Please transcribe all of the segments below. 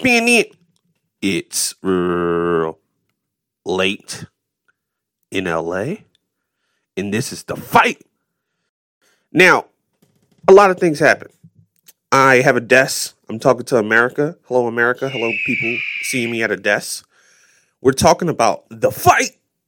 tapping it. It's late in LA, and this is the fight. Now, a lot of things happen. I have a desk. I'm talking to America. Hello, America. Hello, people seeing me at a desk. We're talking about the fight.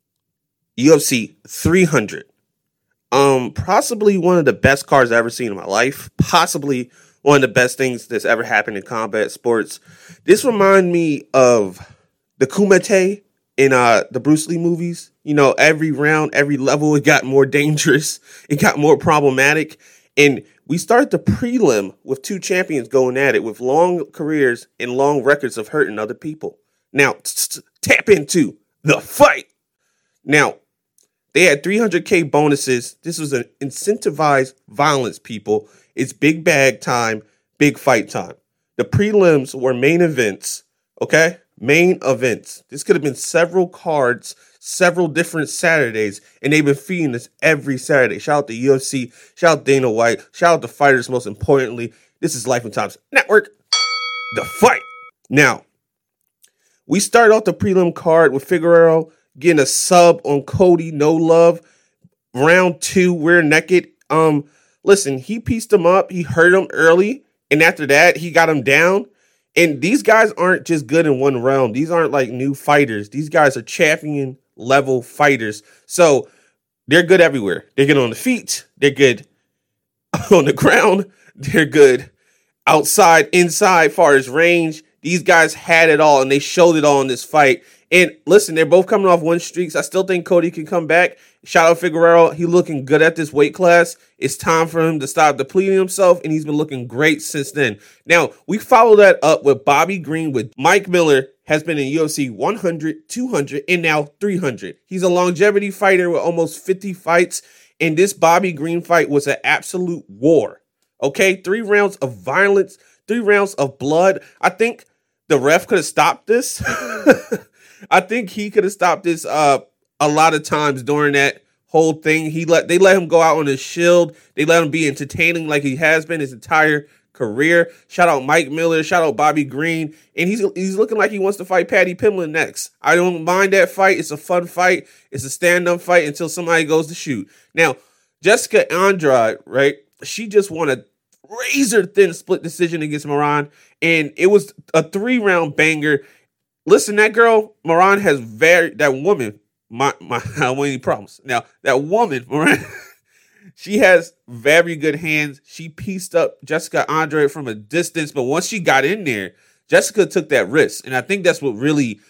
UFC 300. Possibly one of the best cards I've ever seen in my life. Possibly one of the best things that's ever happened in combat sports. This reminds me of the Kumite in the Bruce Lee movies. You know, every round, every level, it got more dangerous. It got more problematic. And we started the prelim with two champions going at it with long careers and long records of hurting other people. Now, tap into the fight. Now, they had 300K bonuses. This was an incentivized violence, people. It's big bag time, big fight time. The prelims were main events, okay? Main events. This could have been several cards, several different Saturdays, and they've been feeding this every Saturday. Shout out to UFC, shout out Dana White, shout out to fighters, most importantly. This is Life and Times Network, the fight. Now, we started off the prelim card with Figueroa getting a sub on Cody, no love. Round 2, we're naked. Listen, he pieced him up. He hurt him early. And after that, he got him down. And these guys aren't just good in one round. These aren't like new fighters. These guys are champion level fighters. So they're good everywhere. They're good on the feet. They're good on the ground. They're good outside, inside, far as range. These guys had it all, and they showed it all in this fight. And listen, they're both coming off win streaks. I still think Cody can come back. Shout out Figueroa. He looking good at this weight class. It's time for him to stop depleting himself, and he's been looking great since then. Now, we follow that up with Bobby Green, with Mike Miller has been in UFC 100, 200, and now 300. He's a longevity fighter with almost 50 fights, and this Bobby Green fight was an absolute war. Okay, 3 rounds of violence, 3 rounds of blood. I think the ref could have stopped this. I think he could have stopped this a lot of times during that whole thing. They let him go out on his shield. They let him be entertaining like he has been his entire career. Shout out Mike Miller. Shout out Bobby Green. And he's looking like he wants to fight Paddy Pimblett next. I don't mind that fight. It's a fun fight. It's a stand-up fight until somebody goes to shoot. Now, Jessica Andrade, right? She just won a razor-thin split decision against Moran. And it was a 3-round banger. Listen, that girl, Moran, has that woman, I don't want any problems. Now, that woman, Moran, she has very good hands. She pieced up Jessica Andrade from a distance, but once she got in there, Jessica took that risk. And I think that's what really,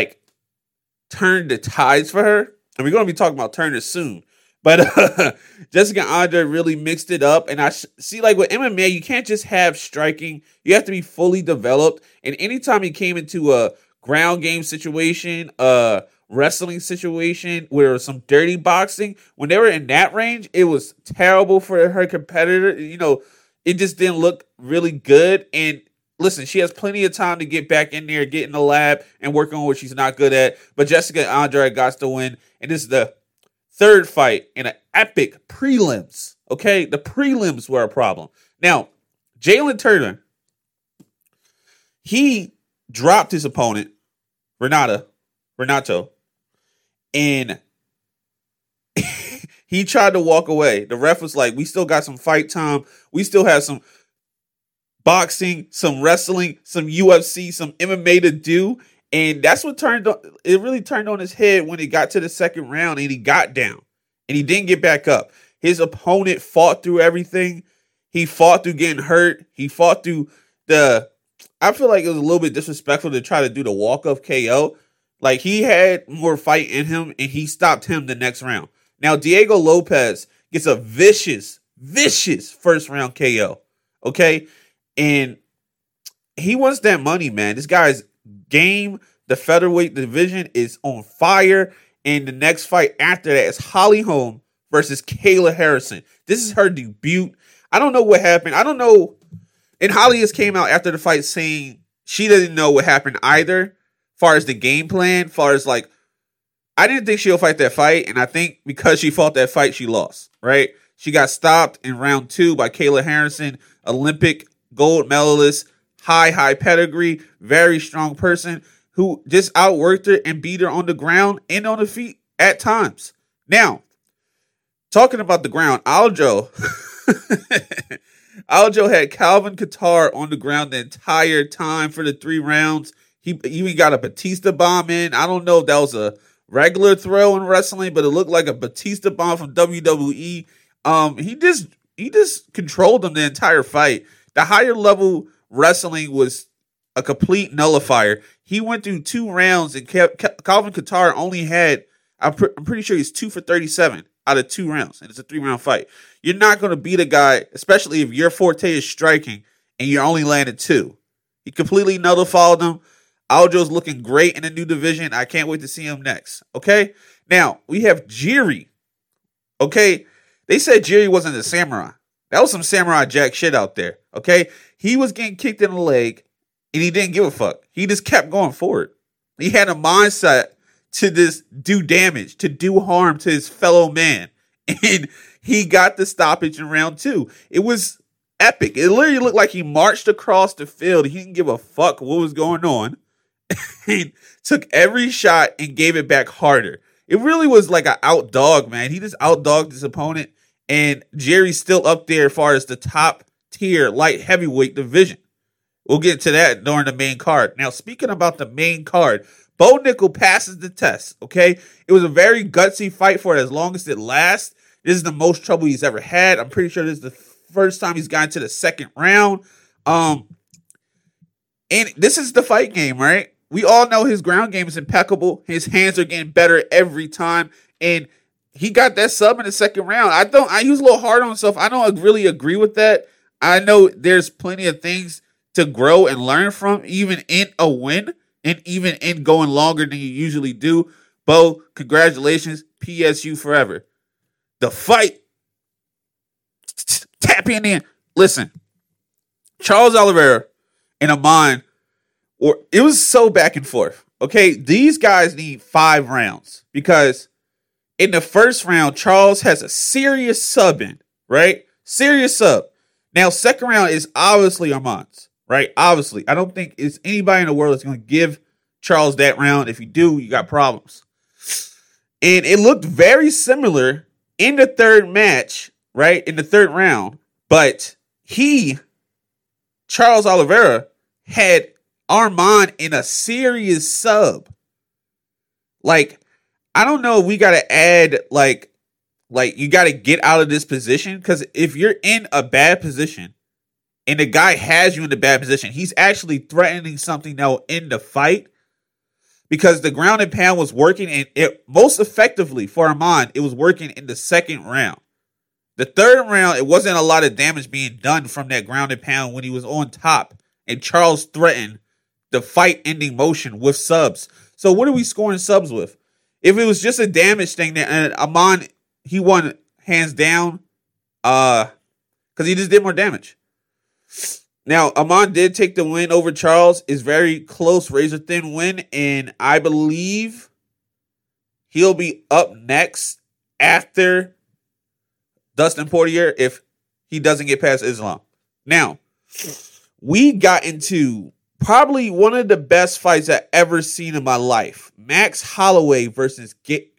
turned the tides for her. And we're going to be talking about Turner soon. But Jessica Andrade really mixed it up. And I see, with MMA, you can't just have striking. You have to be fully developed. And anytime you came into a ground game situation, wrestling situation, where there was some dirty boxing, when they were in that range, it was terrible for her competitor. You know, it just didn't look really good. And listen, she has plenty of time to get back in there, get in the lab, and work on what she's not good at. But Jessica Andrade got to win. And this is the 3rd fight in an epic prelims. Okay, the prelims were a problem. Now, Jalen Turner, he dropped his opponent, Renato, and he tried to walk away. The ref was like, we still got some fight time. We still have some boxing, some wrestling, some UFC, some MMA to do. And that's what really turned on his head when it got to the 2nd round and he got down and he didn't get back up. His opponent fought through everything. He fought through getting hurt. He fought through I feel like it was a little bit disrespectful to try to do the walk-off KO. He had more fight in him, and he stopped him the next round. Now, Diego Lopez gets a vicious 1st-round KO, okay? And he wants that money, man. This guy's game, the featherweight division, is on fire, and the next fight after that is Holly Holm versus Kayla Harrison. This is her debut. I don't know what happened. I don't know. And Holly has came out after the fight saying she doesn't know what happened either, far as the game plan, far as I didn't think she'll fight that fight. And I think because she fought that fight, she lost, right? She got stopped in round 2 by Kayla Harrison, Olympic gold medalist, high pedigree, very strong person who just outworked her and beat her on the ground and on the feet at times. Now, talking about the ground, Aljo, Aljo had Calvin Kattar on the ground the entire time for the 3 rounds. He even got a Batista bomb in. I don't know if that was a regular throw in wrestling, but it looked like a Batista bomb from WWE. He just controlled them the entire fight. The higher level wrestling was a complete nullifier. He went through 2 rounds, and Calvin Kattar only had, I'm pretty sure he's 2 for 37 out of 2 rounds, and it's a 3-round fight. You're not going to beat a guy, especially if your forte is striking, and you're only landed 2. He completely nullified them. Aljo's looking great in the new division. I can't wait to see him next. Okay? Now, we have Jiri. Okay? They said Jiri wasn't a samurai. That was some Samurai Jack shit out there. Okay? He was getting kicked in the leg, and he didn't give a fuck. He just kept going forward. He had a mindset to just do damage, to do harm to his fellow man. And he got the stoppage in round 2. It was epic. It literally looked like he marched across the field. He didn't give a fuck what was going on. And took every shot and gave it back harder. It really was like an outdog, man. He just outdogged his opponent. And Jerry's still up there as far as the top tier light heavyweight division. We'll get to that during the main card. Now, speaking about the main card, Bo Nickel passes the test, okay? It was a very gutsy fight for as long as it lasts. This is the most trouble he's ever had. I'm pretty sure this is the first time he's gotten to the 2nd round. And this is the fight game, right? We all know his ground game is impeccable. His hands are getting better every time. And he got that sub in the 2nd round. I was a little hard on himself. I don't really agree with that. I know there's plenty of things to grow and learn from, even in a win and even in going longer than you usually do. Bo, congratulations. PSU forever. The fight. Tap in. Listen, Charles Oliveira and Amon, it was so back and forth. Okay, these guys need 5 rounds because in the 1st round, Charles has a serious sub in, right? Serious sub. Now, 2nd round is obviously Armand's, right? Obviously. I don't think it's anybody in the world that's going to give Charles that round. If you do, you got problems. And it looked very similar in the 3rd match, right? In the 3rd round. But Charles Oliveira, had Armand in a serious sub. Like, I don't know if we got to add, like you got to get out of this position. Because if you're in a bad position and the guy has you in the bad position, he's actually threatening something that will end the fight. Because the ground and pound was working, and it most effectively for Armand, it was working in the 2nd round. The 3rd round, it wasn't a lot of damage being done from that ground and pound when he was on top. And Charles threatened the fight-ending motion with subs. So what are we scoring subs with? If it was just a damage thing, and Amon, he won hands down because he just did more damage. Now, Amon did take the win over Charles. It's very close, razor-thin win, and I believe he'll be up next after Dustin Poirier if he doesn't get past Islam. Now, we got into probably one of the best fights I've ever seen in my life. Max Holloway versus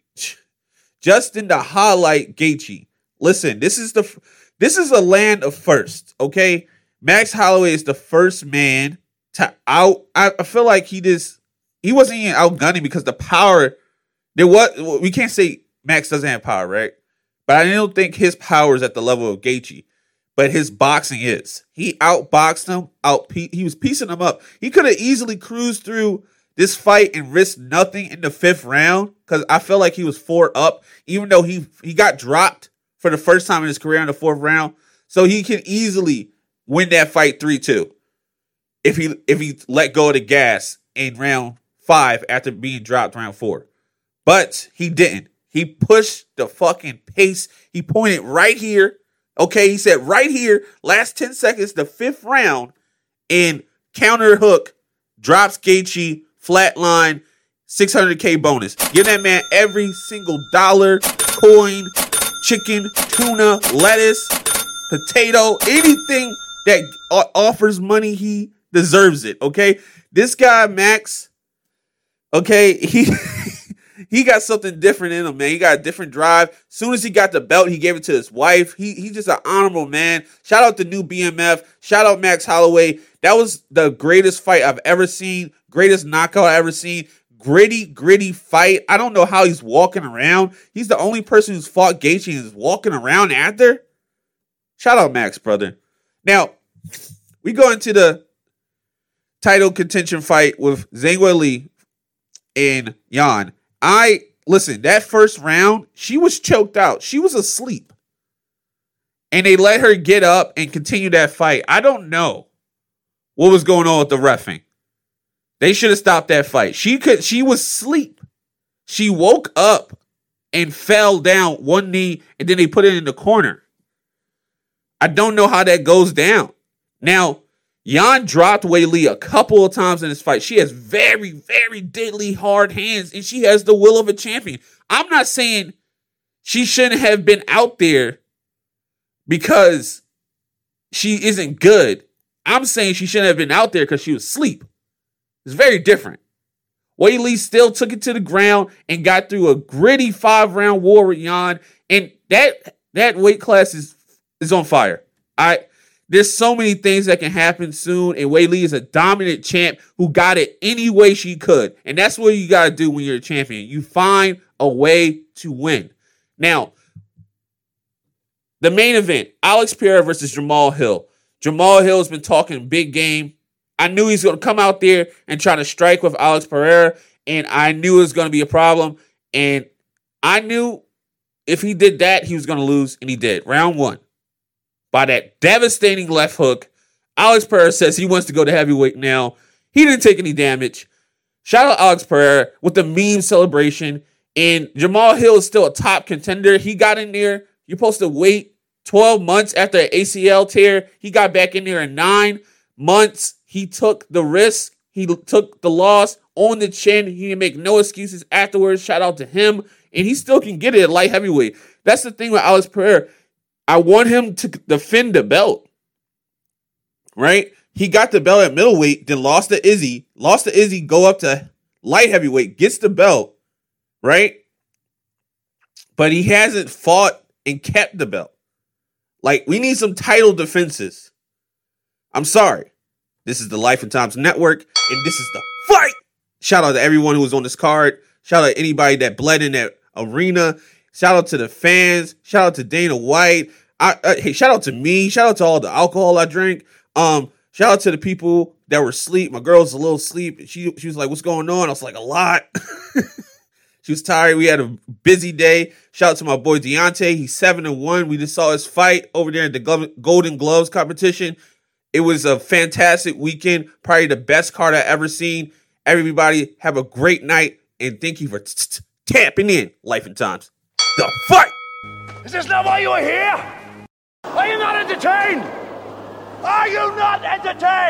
Justin the Highlight Gaethje. Listen, this is a land of first, okay? Max Holloway is the first man to I feel like he wasn't even outgunning because the power, we can't say Max doesn't have power, right? But I don't think his power is at the level of Gaethje. But his boxing is. He outboxed him. He was piecing him up. He could have easily cruised through this fight and risked nothing in the 5th round because I felt like he was 4 up, even though he got dropped for the first time in his career in the 4th round. So he can easily win that fight 3-2 if he let go of the gas in round 5 after being dropped round 4. But he didn't. He pushed the fucking pace. He pointed right here. Okay, he said right here, last 10 seconds, the 5th round, and counter hook, drops Gaethje, flatline, $600K bonus. Give that man every single dollar, coin, chicken, tuna, lettuce, potato, anything that offers money, he deserves it, okay? This guy, Max, okay, he got something different in him, man. He got a different drive. As soon as he got the belt, he gave it to his wife. He's just an honorable man. Shout out to New BMF. Shout out Max Holloway. That was the greatest fight I've ever seen. Greatest knockout I've ever seen. Gritty fight. I don't know how he's walking around. He's the only person who's fought Gaethje and is walking around after. Shout out Max, brother. Now, we go into the title contention fight with Zhang Weili and Yan. Listen, that first round, she was choked out. She was asleep. And they let her get up and continue that fight. I don't know what was going on with the reffing. They should have stopped that fight. She was asleep. She woke up and fell down one knee, and then they put it in the corner. I don't know how that goes down. Now, Yan dropped Weili a couple of times in this fight. She has very, very deadly hard hands, and she has the will of a champion. I'm not saying she shouldn't have been out there because she isn't good. I'm saying she shouldn't have been out there because she was asleep. It's very different. Weili still took it to the ground and got through a gritty 5-round war with Yan, and that weight class is on fire. There's so many things that can happen soon, and Weili is a dominant champ who got it any way she could. And that's what you got to do when you're a champion. You find a way to win. Now, the main event, Alex Pereira versus Jamal Hill. Jamal Hill has been talking big game. I knew he's going to come out there and try to strike with Alex Pereira, and I knew it was going to be a problem. And I knew if he did that, he was going to lose, and he did. Round 1. By that devastating left hook. Alex Pereira says he wants to go to heavyweight now. He didn't take any damage. Shout out Alex Pereira with the meme celebration. And Jamal Hill is still a top contender. He got in there. You're supposed to wait 12 months after an ACL tear. He got back in there in 9 months. He took the risk. He took the loss on the chin. He didn't make no excuses afterwards. Shout out to him. And he still can get it at light heavyweight. That's the thing with Alex Pereira. I want him to defend the belt, right? He got the belt at middleweight, then lost to Izzy. Go up to light heavyweight, gets the belt, right? But he hasn't fought and kept the belt. Like, we need some title defenses. I'm sorry. This is the Life and Times Network, and this is the fight. Shout out to everyone who was on this card. Shout out to anybody that bled in that arena. Shout out to the fans. Shout out to Dana White. Hey, shout out to me. Shout out to all the alcohol I drank. Shout out to the people that were asleep. My girl was a little asleep. She was like, "What's going on?" I was like, "A lot." She was tired. We had a busy day. Shout out to my boy Deontay. He's 7-1. We just saw his fight over there at the Golden Gloves competition. It was a fantastic weekend. Probably the best card I've ever seen. Everybody have a great night, and thank you for tapping in. Life and Times. The fight. Is this not why you are here? Are you not entertained? Are you not entertained?